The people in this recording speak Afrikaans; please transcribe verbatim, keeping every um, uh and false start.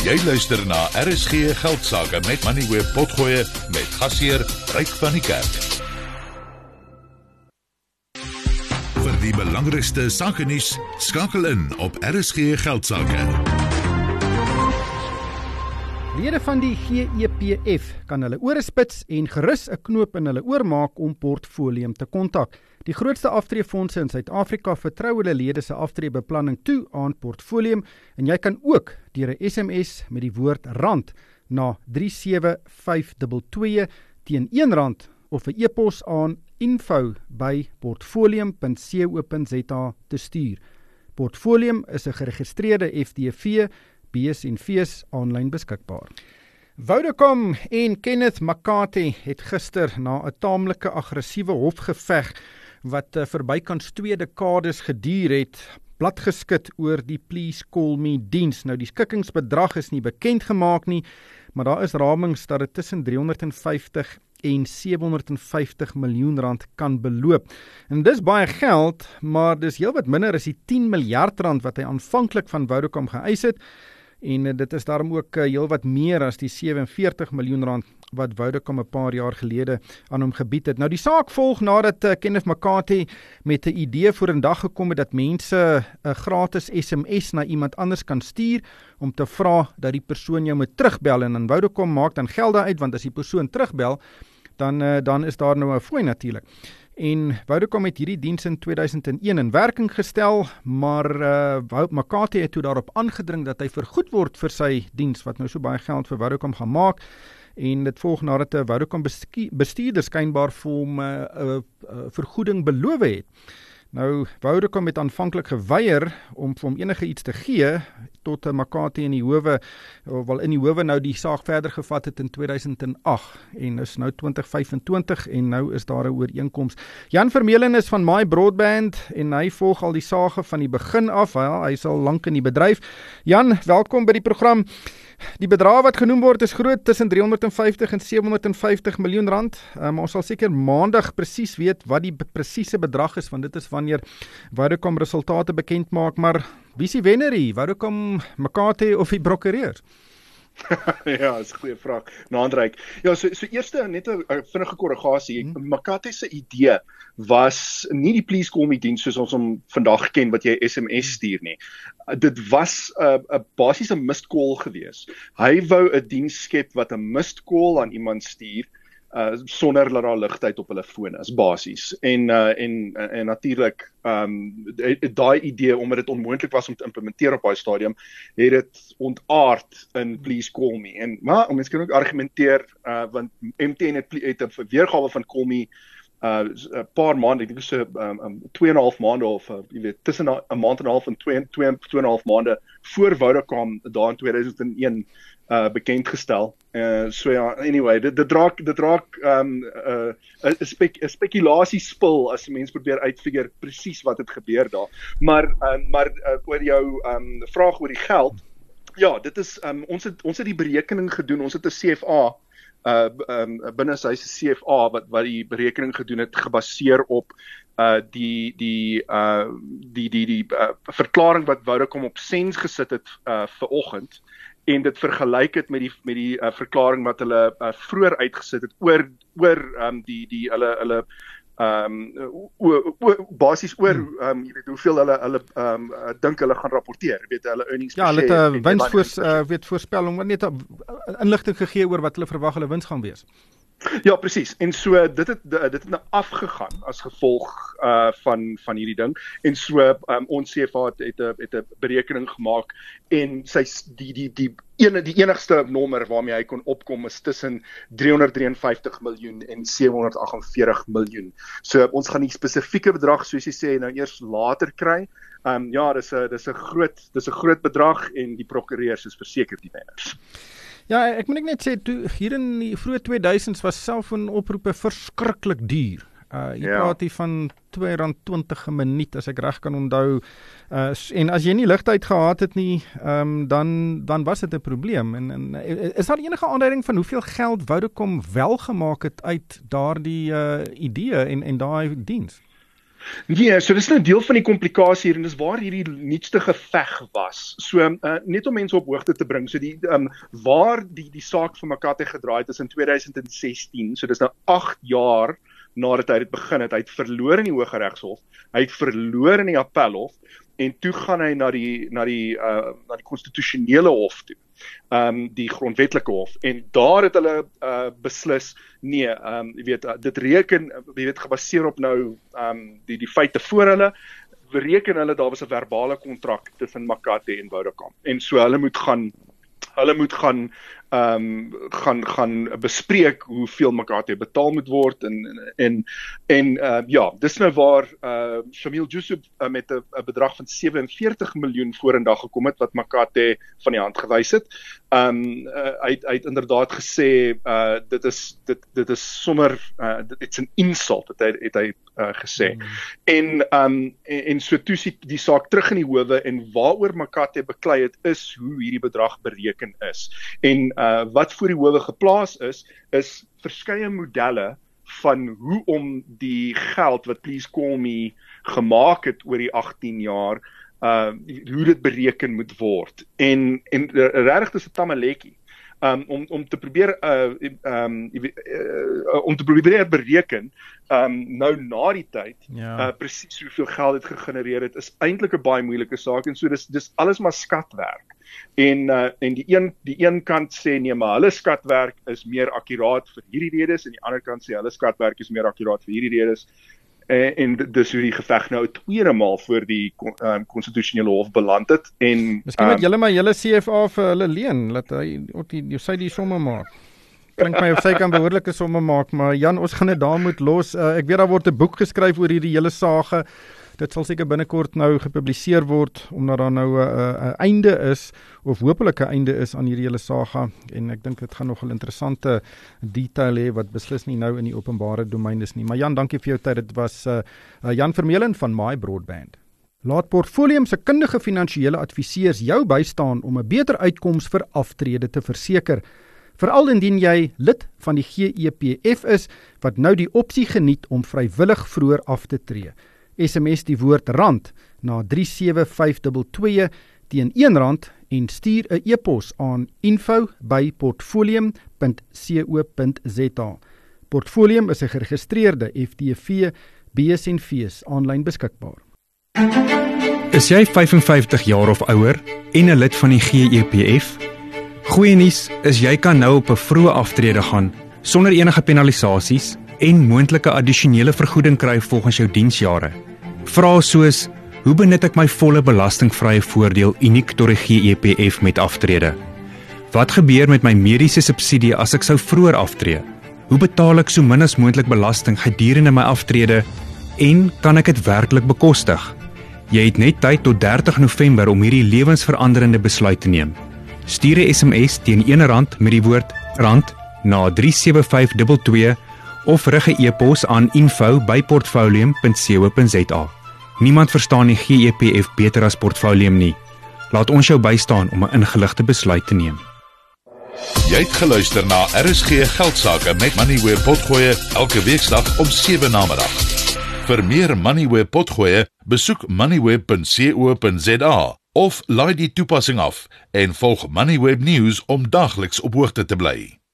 Jy luister na R S G Geldsaake met Moneyweb Potgoe met gasheer Ryk van die Kerk. Vir die belangrikste sakenuus skakel in op R S G Geldsaake. Lede van die G E P F kan hulle ore spits en gerus 'n knoop in hulle oor maak om Portfolium te kontak. Die grootste aftreefondse in Suid-Afrika vertrou hulle lede se aftreebeplanning toe aan Portfolium en jy kan ook deur 'n S M S met die woord rand na drie sewe vyf twee twee teen een rand of 'n e-pos aan info by portfolium punt co punt za te stuur. Portfolium is 'n geregistreerde F D V, B's en V's aanlyn beskikbaar. Vodacom en Kenneth McCarthy het gister na 'n taamlike aggressiewe hofgeveg wat uh, vir bykans twee dekades geduur het, bladgeskit oor die Please Call Me diens. Nou die skikkingsbedrag is nie bekend gemaak nie, maar daar is ramings dat dit tussen driehonderd vyftig en sewehonderd vyftig miljoen rand kan beloop. En dis baie geld, maar dis heelwat minder as die tien miljard rand wat hy aanvanklik van Vodacom geëis het. En dit is daarom ook heelwat meer as die sewenveertig miljoen rand wat Vodacom 'n paar jaar gelede aan hom gebied het. Nou die saak volg nadat uh, Kenneth McCarthy met 'n idee voor in dag gekom het dat mense 'n uh, gratis S M S na iemand anders kan stuur om te vra dat die persoon jou moet terugbel, en dan Vodacom maak dan geld daaruit, want as die persoon terugbel, dan, uh, dan is daar nou 'n fooi natuurlik. En Vodacom het hierdie diens in twee duisend een in werking gestel, maar uh, McCarthy het toe daarop aangedring dat hy vergoed word vir sy diens, wat nou so baie geld vir Vodacom gaan maak, en dit volg nadat 'n Vodacom bestuurder skynbaar vir hom 'n uh, uh, uh, vergoeding beloof het. Nou, Vodacom het aanvanklik geweier om vir hom enige iets te gee, tot McCarthy in die howe, wel in die howe nou die saak verder gevat het in twee duisend agt, en is nou twintig vyf en twintig, en nou is daar 'n ooreenkoms. Jan Vermeulen is van My Broadband, en hy volg al die saage van die begin af, ja, hy is al lank in die bedryf. Jan, welkom by die program. Die bedrag wat genoem word is groot, tussen driehonderd vyftig en sewehonderd vyftig miljoen rand. Um, ons sal seker maandag presies weet wat die presiese bedrag is, want dit is wanneer Vodacom resultate bekend maak, maar wie is die wenner hier? Vodacom, McCarthy of die prokureurs? Ja, dis 'n goeie vraag. Naandryk. Ja, so so eerste net 'n vinnige korrigasie. Hmm. McCarthy se idee was nie die Please Call Me diens soos ons hom vandag ken wat jy S M S stuur nie. Dit was 'n uh, 'n basies 'n missed call gewees. Hy wou 'n diens skep wat 'n missed call aan iemand stuur uh, sonder dat daar ligtyd op hulle foon is, basies. En uh, en en natuurlik um daai idee, omdat dit onmoontlik was om te implementeer op daai stadium, het dit ontaard in Please Call Me. En maar mense kan ook argumenteer uh, want M T N het, het 'n weergawe van Call Me 'n uh, paar maande, ek dink so um, um, twee en 'n half maande of uh, jy weet tussen 'n maand en 'n half en twee twee twee en 'n half maande voor Vodacom daar in twee duisend een uh, bekend gestel. Uh, so ja, anyway, dit dit raak dit raak 'n um, uh, spek, spekulasiespil as mense probeer uitfigure presies wat het gebeur daar. Maar uh, maar uh, oor jou um, vraag oor die geld, ja, dit is um, ons het ons het die berekening gedoen. Ons het 'n C F A Uh, um, binne sy C F A wat wat die berekening gedoen het, gebaseer op uh, die die uh, die die die uh, verklaring wat Vodacom op Sens gesit het uh, vir oggend, en dit vergelyk het met die met die uh, verklaring wat hulle uh, vroeër uitgesit het oor oor um, die die hulle hulle um basies oor um, jy weet hoeveel hulle hulle um, dink hulle gaan rapporteer, weet hulle earnings. Ja, hulle het 'n uh, wins voors, uh, weet voorspel om net 'n inligting gegee oor wat hulle verwag hulle wins gaan wees. Ja, presies. En so dit het dit het nou afgegaan as gevolg uh van van hierdie ding. En so um, ons C F A het het 'n het 'n berekening gemaak, en sy die die die ene die enigste nommer waarmee hy kon opkom is tussen driehonderd vyf-drie miljoen en sewehonderd agt en veertig miljoen. So ons gaan die spesifieke bedrag, soos jy sê, nou eers later kry. Um ja, dis 'n dis 'n groot dis 'n groot bedrag, en die prokureurs is verseker die wenners. Ja, ek moet net sê, toe, hier in die vroeë twee duisends was selfoonoproepe verskriklik duur. Uh, jy ja. praat hier van twee rand twintig 'n minuut, as ek reg kan onthou. Uh, en as jy nie ligtyd gehad het nie, um, dan, dan was dit 'n probleem. En, en, is daar enige aanduiding van hoeveel geld Vodacom wel gemaak het uit daardie uh, idee en, en daai diens? Nee, so dis nou deel van die komplikasie hier en dis waar hierdie nuutste geveg was. So uh, net om mense op hoogte te bring, so die um, waar die die saak van Makate gedraai het is in twintig sestien, so dis nou agt jaar nadat hy dit begin het. Hy het verloor in die Hooggeregshof, hy het verloor in die Appelhof en toe gaan hy na die na die uh, na die konstitusionele hof toe. Um, die grondwetlike hof en daar het hulle uh, beslis nee, um, jy weet dit reken jy weet gebaseer op nou um, die die feite voor hulle bereken hulle daar was 'n verbale kontrak tussen Makate en Vodacom en so hulle moet gaan hulle moet gaan um, gaan gaan bespreek hoeveel Makate betaal moet word en en en uh, ja, dis nou waar uh, Shamil Joosub uh, met 'n bedrag van sewe en veertig miljoen vorendag gekom het wat Makate van die hand gewys het. Um, uh, hy, hy het inderdaad gesê uh, dit is dit dit is sommer uh, it's an insult het hy het hy uh, gesê. Mm. En um en, en so toe die, die saak terug in die howe en waaroor Makate beklei het is hoe hierdie bedrag bereken is. En uh, wat voor die howe geplaas is is verskeie modelle van hoe om die geld wat Please Call Me gemaak het oor die agttien jaar uh, hoe dit bereken moet word. En en regtig is 'n tamaletjie. Um, om om te probeer uh, um, uh, om te probeer bereken um, nou na die tyd ja. uh, presies hoeveel geld dit gegenereer het is eintlik 'n baie moeilike saak en so dis dis alles maar skatwerk. En uh, en die een die een kant sê nee, maar hulle skatwerk is meer akkuraat vir hierdie redes en die ander kant sê hulle skatwerk is meer akkuraat vir hierdie redes. En, en dis hoe die geveg nou 'n tweede maal voor die konstitusionele um, hof beland het en miskien moet um, julle maar julle C F A vir hulle leen laat hy op die sy die somme maak. Klink my of sy kan behoorlike somme maak, maar Jan, ons gaan dit daar moet los. Uh, ek weet daar word 'n boek geskryf oor hierdie hele saage. Dit sal seker binnekort nou gepubliseer word omdat daar nou 'n uh, uh, einde is of hopelik 'n einde is aan hierdie hele saga en ek dink dit gaan nog 'n interessante detail hê wat beslis nie nou in die openbare domein is nie. Maar Jan, dankie vir jou tyd. Dit was uh, uh, Jan Vermeulen van My Broadband. Laat Portfolium se kundige finansiële adviseurs jou bystaan om 'n beter uitkoms vir aftrede te verseker. Veral indien jy lid van die G E P F is wat nou die opsie geniet om vrywillig vroeër af te tree. S M S die woord rand na drie sewe vyf twee twee teen een rand en stuur 'n e-pos aan info by portfolium punt co punt za. Portfolium is 'n geregistreerde F T V B S en V's aanlyn beskikbaar. Is jy vyf en vyftig jaar of ouer en 'n lid van die G E P F? Goeie nuus is jy kan nou op 'n vroeë aftrede gaan sonder enige penalisasies en moontlike addisionele vergoeding kry volgens jou diensjare. Vrae soos: hoe benut ek my volle belastingvrye voordeel uniek tot die G E P F met aftrede? Wat gebeur met my mediese subsidie as ek sou vroeër aftree? Hoe betaal ek so min as moontlik belasting gedurende my aftrede en kan ek dit werklik bekostig? Jy het net tyd tot dertig November om hierdie lewensveranderende besluit te neem. Stuur 'n S M S teen een rand met die woord rand na drie sewe vyf twee twee of rig 'n e-pos aan info by portfolium punt co punt za. Niemand verstaan die G E P F beter as Portfolium nie. Laat ons jou bystaan om 'n ingeligte besluit te neem. Jy het geluister na R S G Geldsaake met Moneyweb Potgoe elke weeksdag om sewe namiddag. Vir meer Moneyweb Potgoe, besoek moneyweb punt co punt za of laai die toepassing af en volg Moneyweb News om dagliks op hoogte te bly.